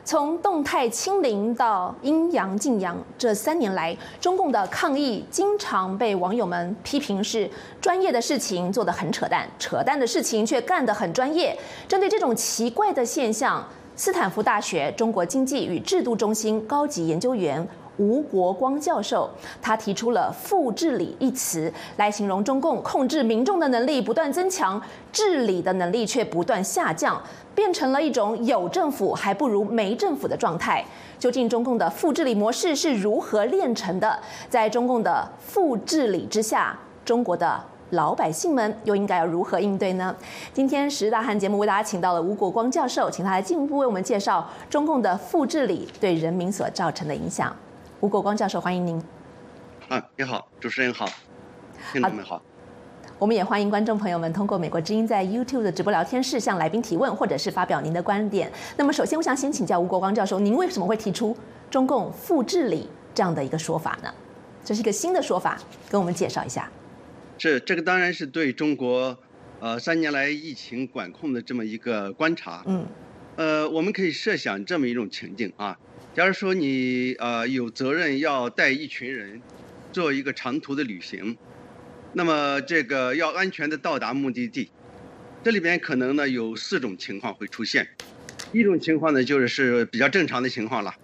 从动态清零到阴阳禁阳，这3年来，中共的抗疫经常被网友们批评是专业的事情做得很扯淡，扯淡的事情却干得很专业。针对这种奇怪的现象，斯坦福大学中国经济与制度中心高级研究员吴国光教授，他提出了“副治理”一词，来形容中共控制民众的能力不断增强，治理的能力却不断下降，变成了一种有政府还不如没政府的状态。究竟中共的副治理模式是如何炼成的？在中共的副治理之下，中国的老百姓们又应该要如何应对呢？今天10大汉节目为大家请到了吴国光教授，请他来进一步为我们介绍中共的副治理对人民所造成的影响。吴国光教授，欢迎您。 你好，主持人好，听众们好。 我们也欢迎观众朋友们通过美国之音在 YouTube 的直播聊天室向来宾提问，或者是发表您的观点。那么，首先我想先请教吴国光教授，您为什么会提出中共副治理这样的一个说法呢？这是一个新的说法，跟我们介绍一下。 这个当然是对中国3年来疫情管控的这么一个观察。我们可以设想这么一种情境啊。假如说你有责任要带一群人做一个长途的旅行，那么这个要安全的到达目的地，这里边可能呢有4种情况会出现。一种情况呢就是比较正常的情况了，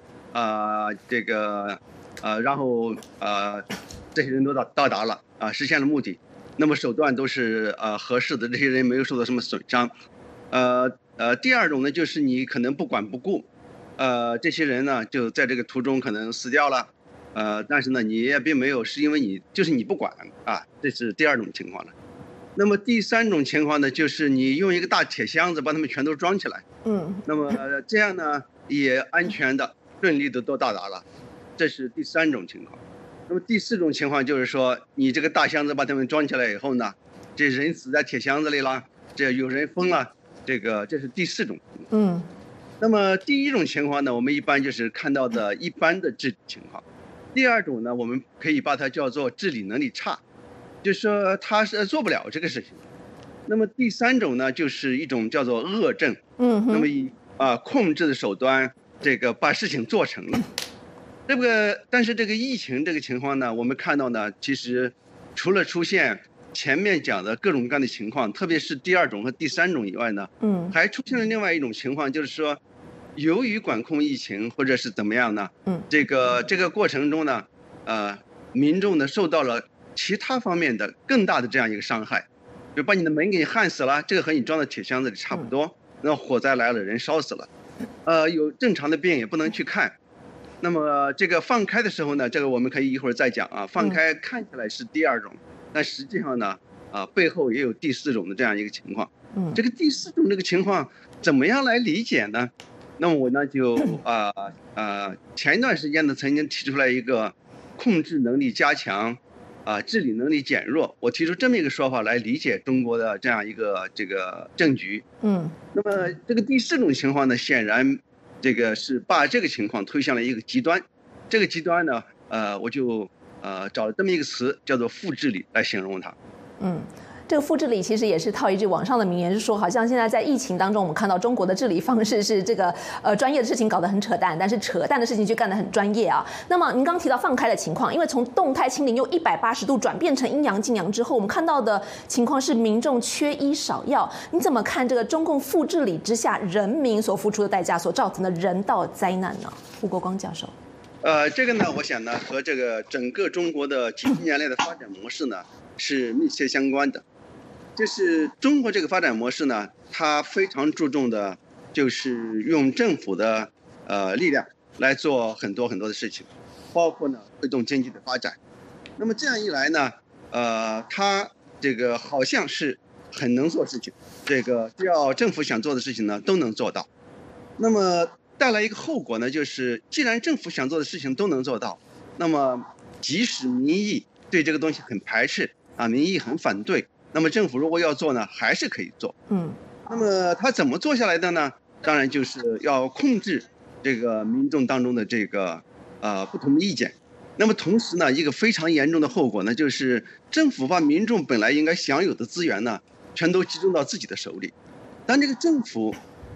然后这些人都到达了实现了目的，那么手段都是合适的，这些人没有受到什么损伤。第二种呢就是你可能不管不顾。这些人呢，就在这个途中可能死掉了，但是呢，你也并没有，是因为你不管这是第2种情况了。那么第3种情况呢，就是你用一个大铁箱子把他们全都装起来，那么这样呢也安全的、顺利的都到达了，这是第3种情况。那么第4种情况就是说，你这个大箱子把他们装起来以后呢，这人死在铁箱子里了，这有人疯了，这是第4种情况。那么第1种情况呢，我们一般就是看到的一般的治理情况。第2种呢，我们可以把它叫做治理能力差，就是说他是做不了这个事情。那么第3种呢，就是一种叫做恶政，那么以控制的手段，这个把事情做成了。但是这个疫情这个情况呢，我们看到呢，其实除了出现前面讲的各种各样的情况，特别是第2种和第3种以外呢，还出现了另外一种情况，就是说，由于管控疫情或者是怎么样呢，这个过程中呢，民众呢受到了其他方面的更大的这样一个伤害，就把你的门给你焊死了，这个和你装在铁箱子里差不多。那火灾来了，人烧死了，有正常的病也不能去看。那么这个放开的时候呢，这个我们可以一会儿再讲啊。放开看起来是第2种。但实际上呢，背后也有第4种的这样一个情况。这个第4种这个情况怎么样来理解呢？那么我呢就前一段时间呢曾经提出来一个控制能力加强，治理能力减弱。我提出这么一个说法来理解中国的这样一个这个政局。那么这个第4种情况呢，显然这个是把这个情况推向了一个极端。这个极端呢，我就找了这么一个词，叫做副治理来形容它。 这个副治理其实也是套一句网上的名言，是说好像现在在疫情当中，我们看到中国的治理方式是这个专业的事情搞得很扯淡，但是扯淡的事情却干得很专业啊。那么您刚提到放开的情况，因为从动态清零又180度转变成阴阳禁阳之后，我们看到的情况是民众缺医少药。你怎么看这个中共副治理之下人民所付出的代价所造成的人道灾难呢？吴国光教授。 这个呢，我想呢，和这个整个中国的几十年来的发展模式呢是密切相关的。就是中国这个发展模式呢，它非常注重的就是用政府的力量来做很多很多的事情，包括呢推动经济的发展。那么这样一来呢，它这个好像是很能做事情，这个只要政府想做的事情呢都能做到。那么带来一个后果呢，就是既然政府想做的事情都能做到，那么即使民意对这个东西很排斥民意很反对，那么政府如果要做呢，还是可以做。那么他怎么做下来的呢？当然就是要控制这个民众当中的这个不同的意见。那么同时呢，一个非常严重的后果呢，就是政府把民众本来应该享有的资源呢，全都集中到自己的手里。当这个政府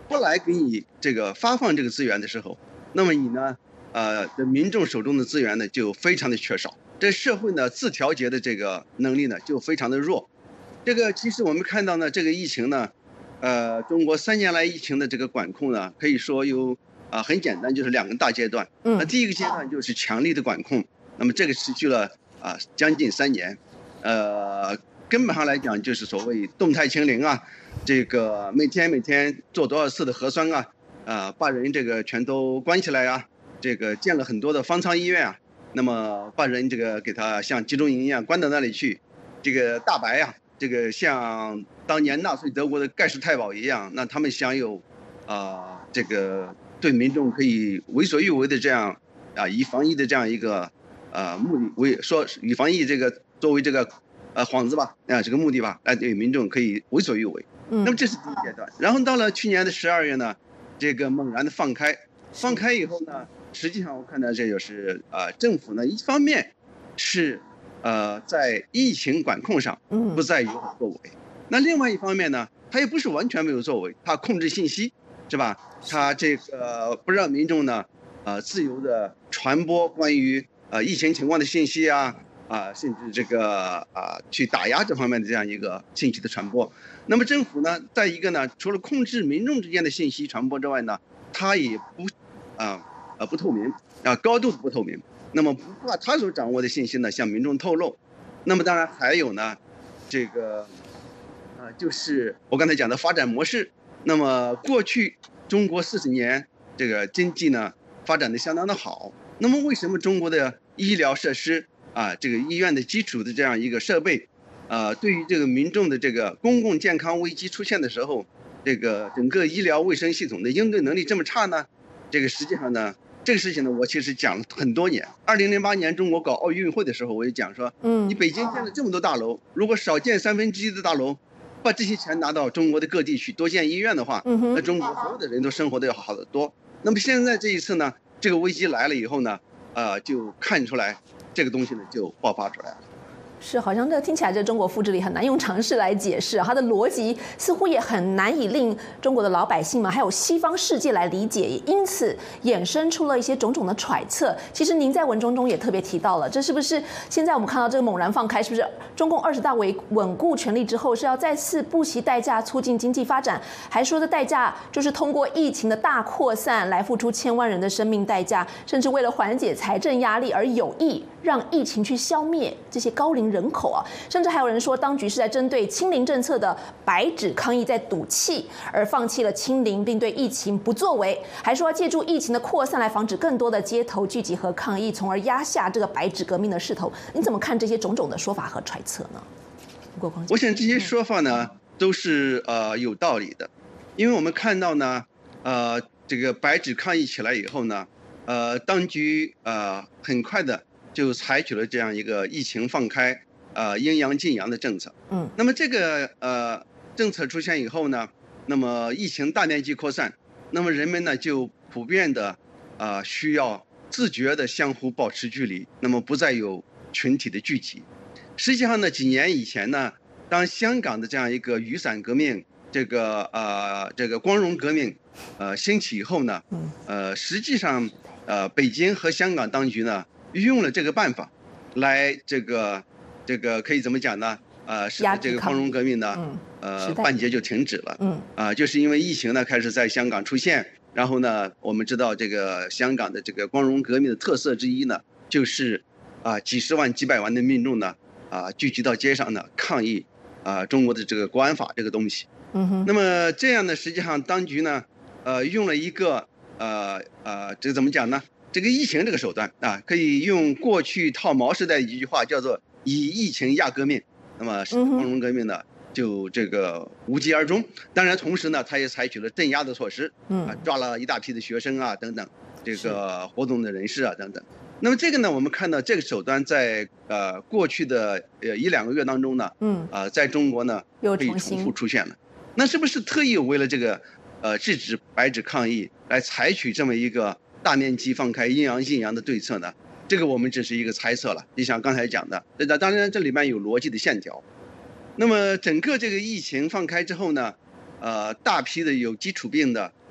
不来给你这个发放这个资源的时候，那么你呢，的民众手中的资源呢就非常的缺少，这社会呢自调节的这个能力呢就非常的弱。这个其实我们看到呢，这个疫情呢，中国3年来疫情的这个管控呢，可以说有很简单，就是2个大阶段。那第一个阶段就是强力的管控，那么这个持续了将近3年，根本上来讲就是所谓动态清零啊，这个每天做多少次的核酸啊，把人这个全都关起来啊，这个建了很多的方舱医院啊，那么把人这个给他像集中营一样关到那里去，这个大白啊，这个像当年纳粹德国的盖世太保一样，那他们享有这个对民众可以为所欲为的这样以防疫的这样一个目的以防疫这个作为这个幌子吧这个目的吧，对民众可以为所欲为。那么这是第一阶段，然后到了去年的12月呢，这个猛然的放开以后呢，实际上我看到这就是政府呢一方面是在疫情管控上不再有所作为，那另外一方面呢，它也不是完全没有作为，它控制信息是吧？它这个不让民众呢自由的传播关于疫情情况的信息甚至这个去打压这方面的这样一个信息的传播。那么政府呢，在一个呢，除了控制民众之间的信息传播之外呢，它也不透明高度不透明。那么不怕他所掌握的信息呢向民众透露。那么当然还有呢，这个就是我刚才讲的发展模式。那么过去中国40年这个经济呢发展的相当的好，那么为什么中国的医疗设施这个医院的基础的这样一个设备对于这个民众的这个公共健康危机出现的时候，这个整个医疗卫生系统的应对能力这么差呢？这个实际上呢，这个事情呢，我其实讲了很多年。2008年中国搞奥运会的时候，我也讲说，你北京建了这么多大楼，如果少建1/3的大楼，把这些钱拿到中国的各地去多建医院的话，那中国所有的人都生活的要好得多。那么现在这一次呢，这个危机来了以后呢，就看出来这个东西呢就爆发出来了。 是，好像这听起来这中国复制力很难用常识来解释，它的逻辑似乎也很难以令中国的老百姓们还有西方世界来理解，也因此衍生出了一些种种的揣测。其实您在文中也特别提到了，这是不是现在我们看到这个猛然放开，是不是中共20大稳固权力之后是要再次不惜代价促进经济发展，还说的代价就是通过疫情的大扩散来付出千万人的生命代价，甚至为了缓解财政压力而有意让疫情去消灭这些高龄人口甚至还有人说当局是在针对清零政策的白纸抗议在赌气，而放弃了清零并对疫情不作为，还说借助疫情的扩散来防止更多的街头聚集和抗议，从而压下这个白纸革命的势头。你怎么看这些种种的说法和揣测呢？ 我想这些说法呢都是有道理的，因为我们看到呢这个白纸抗议起来以后呢当局很快的就采取了这样一个疫情放开阴阳禁阳的政策。那么这个政策出现以后呢，那么疫情大面积扩散，那么人们呢就普遍的需要自觉的相互保持距离，那么不再有群体的聚集。实际上呢，几年以前呢，当香港的这样一个雨伞革命，这个光荣革命兴起以后呢，实际上北京和香港当局呢运用了这个办法来这个可以怎么讲呢？使得这个光荣革命呢半截就停止了。就是因为疫情呢开始在香港出现，然后呢我们知道这个香港的这个光荣革命的特色之一呢，就是几十万几百万的民众呢聚集到街上呢抗议中国的这个国安法这个东西。那么这样呢，实际上当局呢用了一个这个怎么讲呢？这个疫情这个手段可以用过去套毛时代的一句话叫做以疫情压革命。那么光荣革命呢就这个无疾而终。当然同时呢，他也采取了镇压的措施，抓了一大批的学生等等，这个活动的人士等等。那么这个呢，我们看到这个手段在过去的1-2个月当中呢，在中国呢可以重复出现了。那是不是特意为了这个制止白纸抗议来采取这么一个大面积放开阴阳禁阳的对策呢？这个我们只是一个猜测了，就像刚才讲的，当然这里面有逻辑的线条。那么整个这个疫情放开之后呢，大批的有基础病的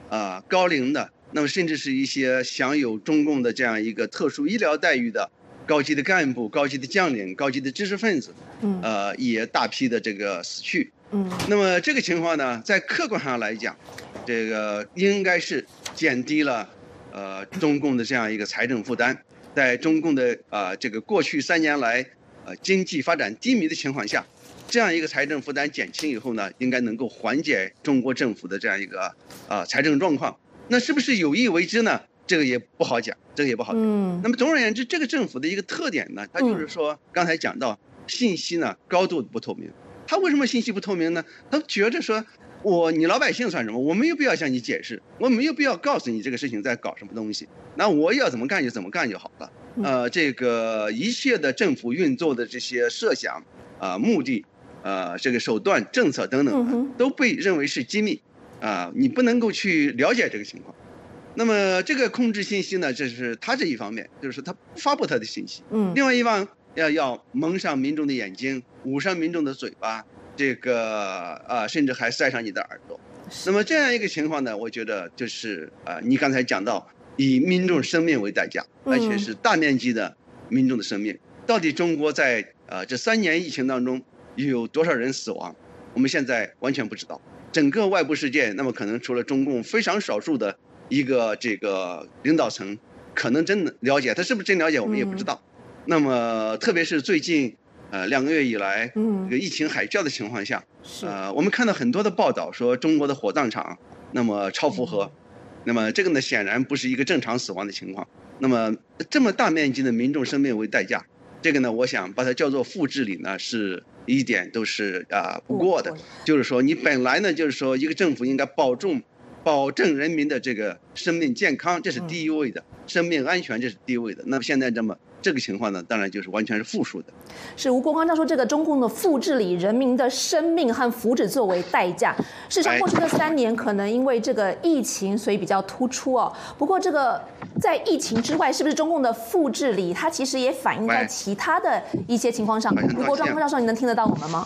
高龄的，那么甚至是一些享有中共的这样一个特殊医疗待遇的高级的干部、高级的将领、高级的知识分子，也大批的这个死去。那么这个情况呢，在客观上来讲，这个应该是减低了中共的这样一个财政负担。在中共的这个过去3年来经济发展低迷的情况下，这样一个财政负担减轻以后呢，应该能够缓解中国政府的这样一个财政状况。那是不是有意为之呢？这个也不好讲，那么总而言之，这个政府的一个特点呢，它就是说，刚才讲到信息呢高度不透明。他为什么信息不透明呢？他觉着说，你老百姓算什么？我没有必要向你解释，我没有必要告诉你这个事情在搞什么东西。那我要怎么干就怎么干就好了。这个一切的政府运作的这些设想目的这个手段、政策等等，都被认为是机密你不能够去了解这个情况。那么这个控制信息呢，这是他这一方面，就是他不发布他的信息。另外一方要蒙上民众的眼睛，捂上民众的嘴巴，这个甚至还塞上你的耳朵。那么这样一个情况呢，我觉得就是你刚才讲到以民众生命为代价，而且是大面积的民众的生命。到底中国在这3年疫情当中有多少人死亡，我们现在完全不知道。整个外部世界，那么可能除了中共非常少数的一个这个领导层可能真的了解，他是不是真了解我们也不知道。那么特别是最近2个月以来，这个疫情海啸的情况下，我们看到很多的报道说中国的火葬场那么超负荷，那么这个呢显然不是一个正常死亡的情况。那么这么大面积的民众生命为代价，这个呢我想把它叫做负治理呢，是一点都是不过的。就是说你本来呢就是说一个政府应该保证人民的这个生命健康，这是第一位的，生命安全这是第一位的。那么现在这个情况呢，当然就是完全是负数的。 是吴国光教授，这个中共的负治理人民的生命和福祉作为代价，事实上过去的3年可能因为这个疫情，所以比较突出哦。不过这个在疫情之外，是不是中共的负治理，它其实也反映在其他的一些情况上？吴国光教授，你能听得到我们吗？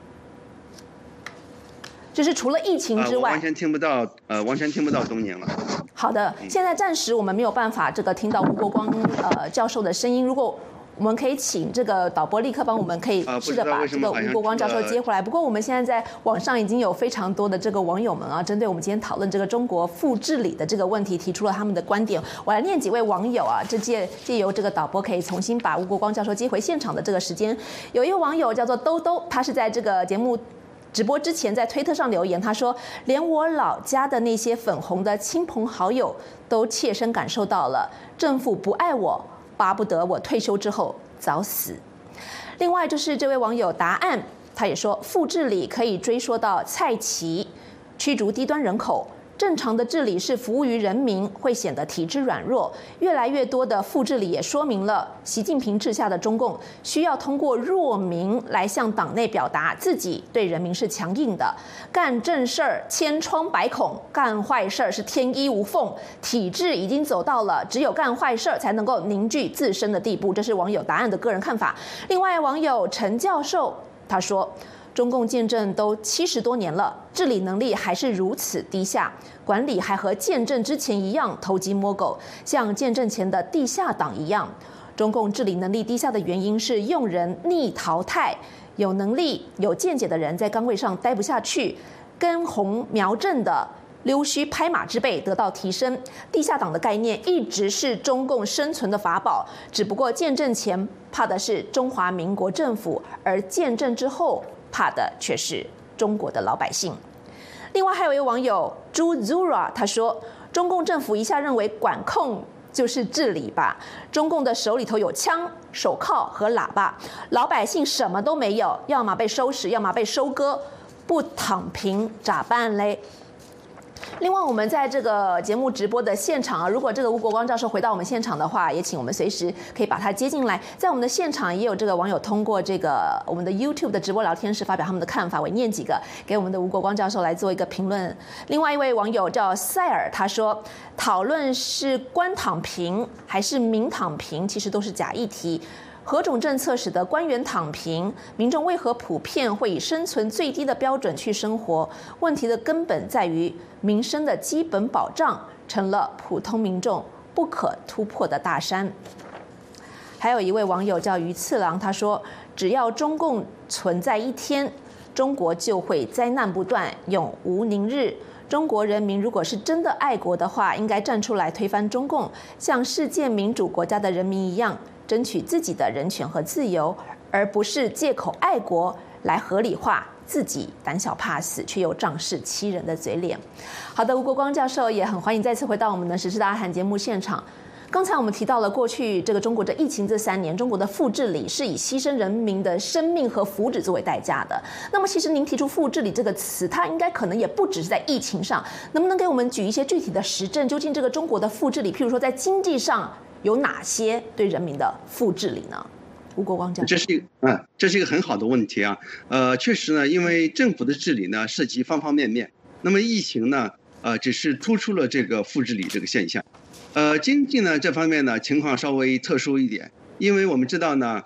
就是除了疫情之外， 完全听不到东宁了。 好的，现在暂时我们没有办法听到吴国光教授的声音。如果我们可以请这个导播立刻帮我们可以试着把这个吴国光教授接回来。不过我们现在在网上已经有非常多的这个网友们针对我们今天讨论这个中国负治理的这个问题提出了他们的观点。我来念几位网友借由这个导播可以重新把吴国光教授接回现场的这个时间。有一位网友叫做兜兜，他是在这个节目直播之前在推特上留言，他说连我老家的那些粉红的亲朋好友都切身感受到了政府不爱我，巴不得我退休之后早死。另外就是这位网友答案，他也说负治理可以追溯到蔡奇驱逐低端人口，正常的治理是服务于人民，会显得体制软弱。越来越多的负治理也说明了习近平治下的中共需要通过弱民来向党内表达自己对人民是强硬的。干正事儿千疮百孔，干坏事儿是天衣无缝。体制已经走到了只有干坏事儿才能够凝聚自身的地步，这是网友答案的个人看法。另外网友陈教授他说，中共建政都70多年了，治理能力还是如此低下，管理还和建政之前一样偷鸡摸狗，像建政前的地下党一样。中共治理能力低下的原因是用人逆淘汰，有能力有见解的人在岗位上待不下去，根红苗正的溜须拍马之辈得到提升。地下党的概念一直是中共生存的法宝，只不过建政前怕的是中华民国政府，而建政之后怕的却是中国的老百姓。另外还有一位网友朱 Zura， 他说中共政府一下认为管控就是治理吧，中共的手里头有枪、手铐和喇叭，老百姓什么都没有，要么被收拾，要么被收割，不躺平咋办嘞？另外，我们在这个节目直播的现场如果这个吴国光教授回到我们现场的话，也请我们随时可以把他接进来。在我们的现场也有这个网友通过这个我们的 YouTube 的直播聊天室发表他们的看法，我念几个给我们的吴国光教授来做一个评论。另外一位网友叫塞尔，他说讨论是官躺平还是民躺平，其实都是假议题。 何种政策使得官员躺平？民众为何普遍会以生存最低的标准去生活？问题的根本在于民生的基本保障成了普通民众不可突破的大山。还有一位网友叫于次郎，他说：“只要中共存在一天，中国就会灾难不断，永无宁日。中国人民如果是真的爱国的话，应该站出来推翻中共，像世界民主国家的人民一样，争取自己的人权和自由，而不是借口爱国来合理化自己胆小怕死却又仗势欺人的嘴脸。”好的，吴国光教授也很欢迎再次回到我们的时事大家谈节目现场。刚才我们提到了过去这个中国的疫情这3年，中国的复治理是以牺牲人民的生命和福祉作为代价的。那么其实您提出复治理这个词，它应该可能也不只是在疫情上，能不能给我们举一些具体的实证？究竟这个中国的复治理，譬如说在经济上有哪些对人民的复治理呢？吴国光教授， 这是一个很好的问题啊。确实呢，因为政府的治理呢涉及方方面面，那么疫情呢，只是突出了这个复治理这个现象。经济呢这方面呢情况稍微特殊一点，因为我们知道呢，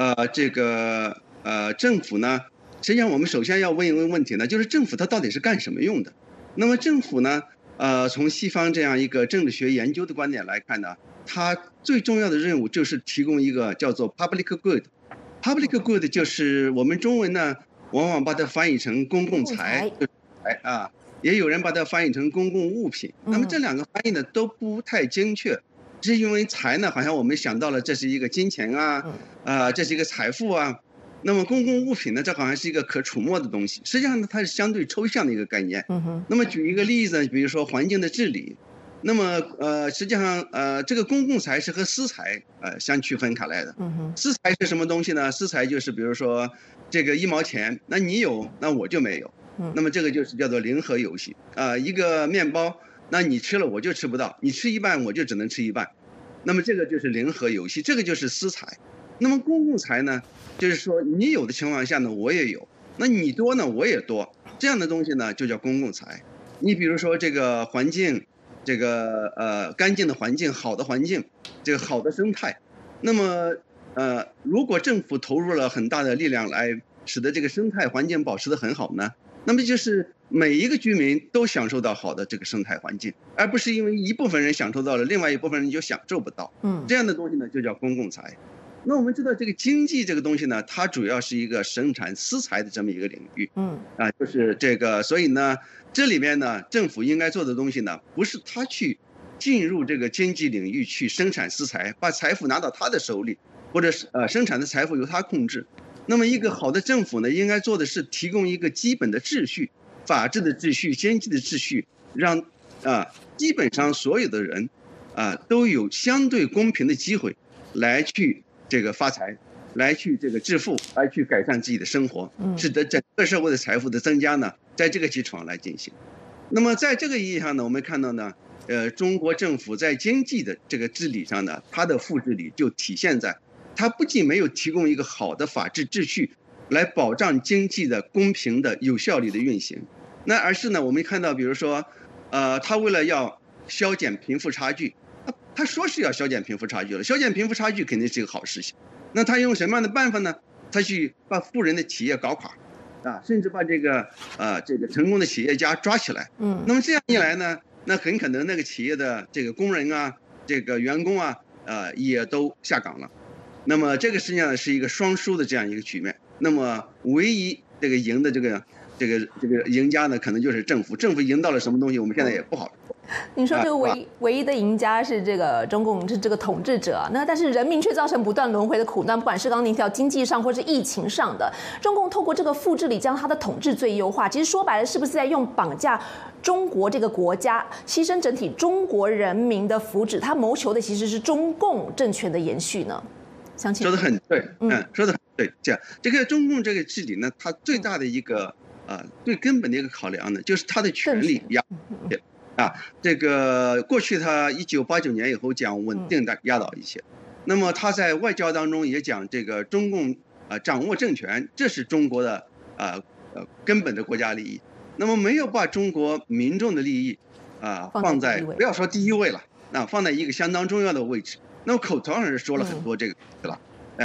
政府呢，实际上我们首先要问一个问题呢，就是政府它到底是干什么用的？那么政府呢，从西方这样一个政治学研究的观点来看呢，它最重要的任务就是提供一个叫做 public good。public good 就是我们中文呢往往把它翻译成公共财，也有人把它翻译成公共物品。那么这两个翻译呢都不太精确，是因为财呢好像我们想到了这是一个金钱这是一个财富啊。那么公共物品呢，这好像是一个可触摸的东西，实际上呢它是相对抽象的一个概念。那么举一个例子，比如说环境的治理。那么实际上这个公共财是和私财相区分开来的。私财是什么东西呢？私财就是比如说这个1毛钱，那你有，那我就没有。那么这个就是叫做零和游戏一个面包，那你吃了我就吃不到，你吃一半我就只能吃一半，那么这个就是零和游戏，这个就是私财。那么公共财呢，就是说你有的情况下呢我也有，那你多呢我也多，这样的东西呢就叫公共财。你比如说这个环境，这个干净的环境，好的环境，这个好的生态，那么如果政府投入了很大的力量来使得这个生态环境保持得很好呢，那么就是每一个居民都享受到好的这个生态环境，而不是因为一部分人享受到了，另外一部分人就享受不到。这样的东西呢就叫公共财。那我们知道这个经济这个东西呢，它主要是一个生产私财的这么一个领域。就是这个，所以呢这里面呢政府应该做的东西呢，不是他去进入这个经济领域去生产私财，把财富拿到他的手里，或者是生产的财富由他控制。那么一个好的政府呢，应该做的是提供一个基本的秩序，法治的秩序，经济的秩序，让基本上所有的人都有相对公平的机会来去这个发财，来去这个致富，来去改善自己的生活，使得整个社会的财富的增加呢，在这个基础上来进行。那么在这个意义上呢，我们看到呢，中国政府在经济的这个治理上呢，它的复治理就体现在它不仅没有提供一个好的法治秩序来保障经济的公平的有效率的运行，那而是呢我们看到比如说它为了要削减贫富差距，他说是要削减贫富差距了，削减贫富差距肯定是一个好事情。那他用什么样的办法呢？他去把富人的企业搞垮甚至把这个成功的企业家抓起来。那么这样一来呢，那很可能那个企业的这个工人这个员工也都下岗了。那么这个实际上是一个双输的这样一个局面。那么唯一这个赢的这个赢家呢，可能就是政府。政府赢到了什么东西，我们现在也不好说。 您说这个唯一的赢家是这个中共，是这个统治者，那但是人民却造成不断轮回的苦难，不管是刚刚您提到经济上或是疫情上的，中共透过这个复治理将他的统治最优化，其实说白了是不是在用绑架中国这个国家，牺牲整体中国人民的福祉，他谋求的其实是中共政权的延续呢？ 说得很对，说得很对。这个中共这个治理呢，它最大的一个最根本的一个考量呢，就是它的权力这个过去他1989年以后讲稳定的压倒一切，那么他在外交当中也讲这个中共掌握政权，这是中国的根本的国家利益。那么没有把中国民众的利益放在不要说第一位了，放在一个相当重要的位置。那么口头上是说了很多这个了，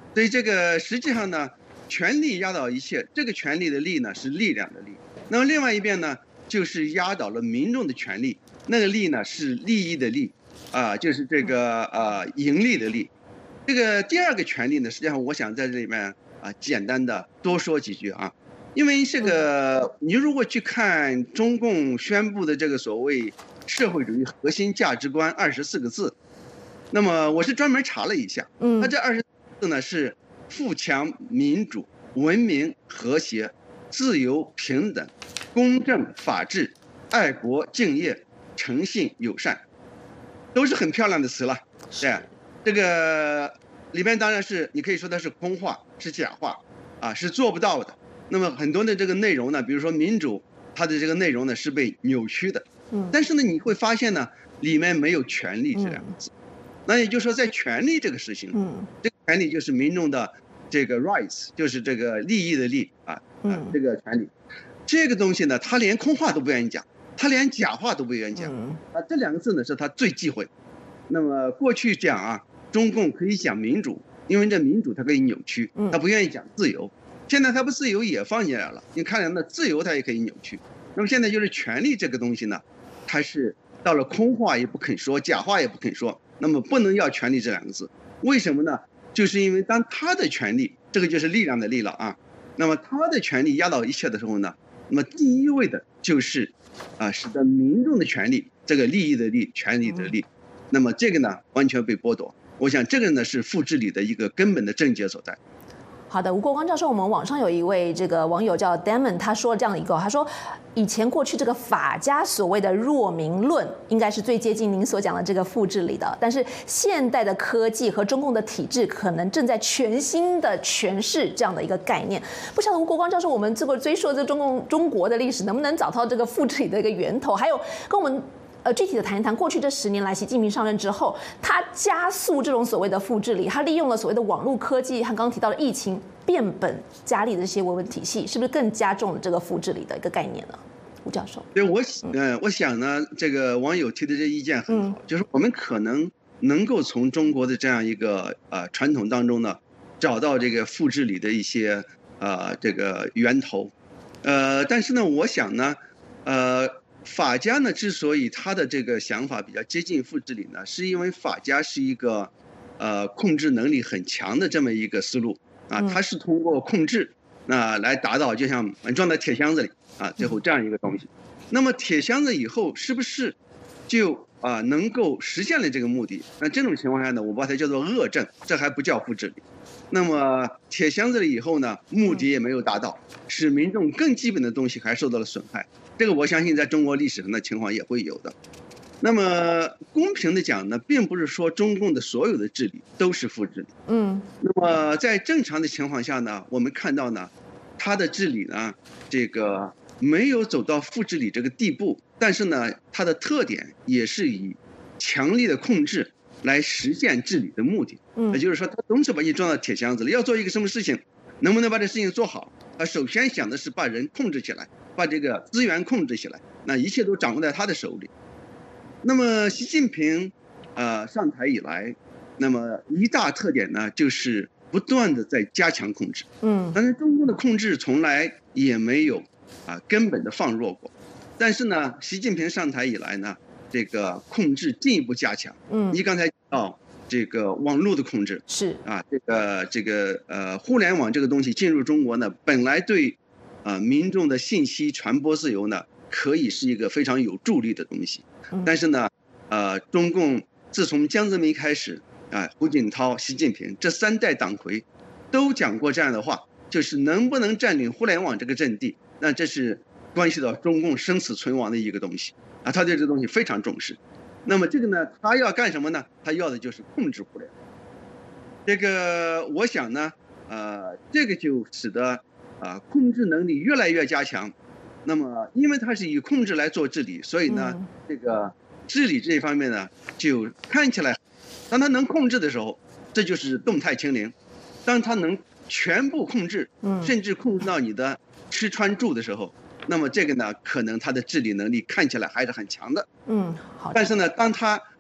所以这个实际上呢，权力压倒一切，这个权力的力呢是力量的力，那么另外一边呢就是压倒了民众的权利，那个利呢是利益的利，就是这个盈利的利。这个第二个权利呢，实际上我想在这里面简单的多说几句啊，因为这个你如果去看中共宣布的这个所谓社会主义核心价值观24个字，那么我是专门查了一下，它这24个字呢是富强、民主、文明、和谐、自由、平等、公正、法治、爱国、敬业、诚信、友善，都是很漂亮的词了。对，这个里面当然是你可以说它是空话，是假话，是做不到的。那么很多的这个内容呢，比如说民主，它的这个内容呢是被扭曲的。但是呢，你会发现呢，里面没有权利这两个字。那也就是说，在权利这个事情，这个权利就是民众的这个 rights， 就是这个利益的利这个权利，这个东西呢，他连空话都不愿意讲，他连假话都不愿意讲。这两个字呢是他最忌讳。那么过去讲中共可以讲民主，因为这民主它可以扭曲，他不愿意讲自由。现在他不自由也放进来了，你看那自由它也可以扭曲。那么现在就是权利这个东西呢，它是到了空话也不肯说，假话也不肯说，那么不能要权利这两个字。为什么呢？就是因为当他的权利，这个就是力量的力了那么他的权利压倒一切的时候呢，那么第一位的就是使得民众的权利，这个利益的利，权利的利，那么这个呢完全被剥夺。我想这个呢是复制里的一个根本的症结所在。 好的，吴国光教授，我们网上有一位这个网友叫 Damon， 他说了这样一个，他说以前过去这个法家所谓的弱民论，应该是最接近您所讲的这个复制里的，但是现代的科技和中共的体制可能正在全新的诠释这样的一个概念。不晓得吴国光教授，我们这个追溯这中国的历史，能不能找到这个复制里的一个源头？还有跟我们具体的谈一谈，过去这10年来，习近平上任之后，他加速这种所谓的复制里，他利用了所谓的网络科技和刚刚提到的疫情变本加厉的这些维稳体系，是不是更加重了这个复制里的一个概念呢？吴教授， 对，我想呢，这个网友提的这意见很好，就是我们可能够从中国的这样一个传统当中呢，找到这个复制里的一些这个源头，但是呢，我想呢，法家呢，之所以他的这个想法比较接近复制里呢，是因为法家是一个控制能力很强的这么一个思路它是通过控制来达到，就像装在铁箱子里最后这样一个东西。那么铁箱子以后是不是就能够实现了这个目的？那这种情况下呢，我把它叫做恶政，这还不叫复制里。那么铁箱子里以后呢，目的也没有达到，使民众更基本的东西还受到了损害。这个我相信在中国历史上的情况也会有的。那么公平的讲呢，并不是说中共的所有的治理都是复制理。那么在正常的情况下呢，我们看到呢，它的治理呢，这个没有走到复制理这个地步，但是呢，它的特点也是以强力的控制来实现治理的目的。也就是说，他总是把你装到铁箱子里，要做一个什么事情，能不能把这事情做好？他首先想的是把人控制起来，把这个资源控制起来，那一切都掌握在他的手里。那么习近平上台以来，那么一大特点呢，就是不断的在加强控制。但是中共的控制从来也没有根本的放弱过。但是呢，习近平上台以来呢，这个控制进一步加强。你刚才讲到这个网络的控制是这个互联网这个东西进入中国呢，本来对民众的信息传播自由呢，可以是一个非常有助力的东西。但是呢，中共自从江泽民开始胡锦涛、习近平这3代党魁都讲过这样的话，就是能不能占领互联网这个阵地，那这是关系到中共生死存亡的一个东西他对这个东西非常重视。那么这个呢，他要干什么呢？他要的就是控制互联网。这个我想呢，这个就使得控制能力越来越加强。那么因为它是以控制来做治理，所以呢，这个治理这一方面呢，就看起来，当他能控制的时候，这就是动态清零；当他能全部控制，甚至控制到你的吃穿住的时候，那么这个呢，可能他的治理能力看起来还是很强的。 好的。 但是呢，当他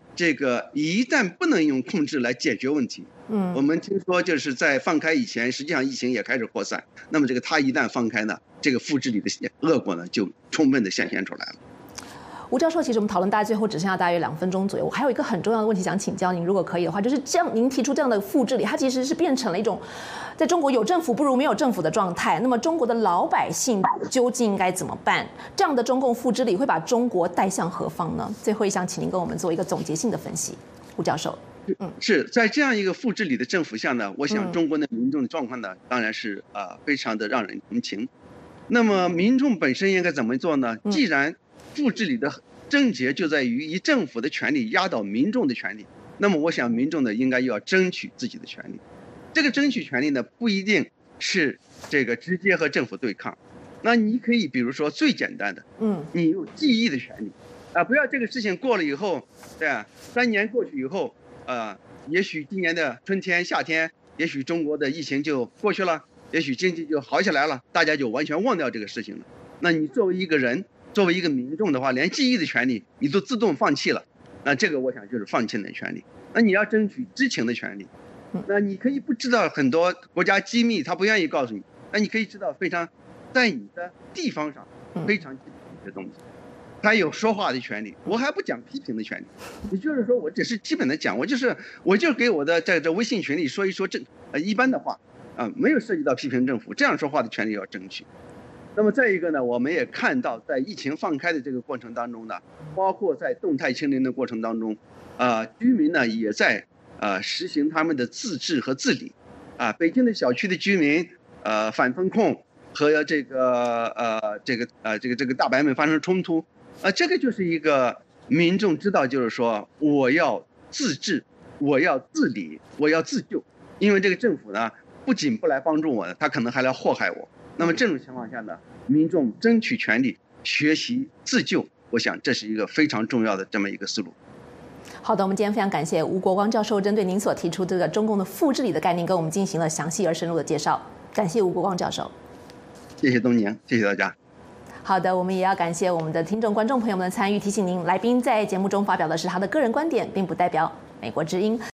这个一旦不能用控制来解决问题，我们听说就是在放开以前，实际上疫情也开始扩散。那么这个它一旦放开呢，这个复制里的恶果呢就充分的显现出来了。 吴教授，其实我们讨论大概最后只剩下大约2分钟左右。我还有一个很重要的问题想请教您，如果可以的话，就是这样，您提出这样的复制里，它其实是变成了一种，在中国有政府不如没有政府的状态。那么中国的老百姓究竟应该怎么办？这样的中共复制里会把中国带向何方呢？最后也想请您跟我们做一个总结性的分析，吴教授。 是在这样一个复制里的政府下呢，我想中国的民众的状况呢，当然是非常的让人同情。那么民众本身应该怎么做呢？既然复制里的症结就在于以政府的权力压倒民众的权利，那么我想民众呢应该要争取自己的权利。这个争取权利呢不一定是这个直接和政府对抗，那你可以比如说最简单的，你有记忆的权利，不要这个事情过了以后，对吧？3年过去以后，也许今年的春天、夏天，也许中国的疫情就过去了，也许经济就好起来了，大家就完全忘掉这个事情了。那你作为一个人，作为一个民众的话，连记忆的权利你都自动放弃了，那这个我想就是放弃你的权利。那你要争取知情的权利，那你可以不知道很多国家机密，他不愿意告诉你，那你可以知道非常在你的地方上非常基本的东西。他有说话的权利，我还不讲批评的权利。也就是说，我只是基本的讲，我就给我的在这微信群里说一说一般的话，没有涉及到批评政府这样说话的权利要争取。那么再一个呢，我们也看到在疫情放开的这个过程当中呢，包括在动态清零的过程当中，居民呢也在实行他们的自治和自理，北京的小区的居民反封控和这个大白们发生冲突，这个就是一个民众知道，就是说我要自治，我要自理，我要自救，因为这个政府呢不仅不来帮助我，他可能还来祸害我。那么这种情况下呢，民众争取权利，学习自救，我想这是一个非常重要的这么一个思路。 好的，我们今天非常感谢吴国光教授针对您所提出这个中共的复制里的概念，跟我们进行了详细而深入的介绍。感谢吴国光教授。 谢谢东宁，谢谢大家。 好的，我们也要感谢我们的听众观众朋友们的参与，提醒您，来宾在节目中发表的是他的个人观点，并不代表美国之音。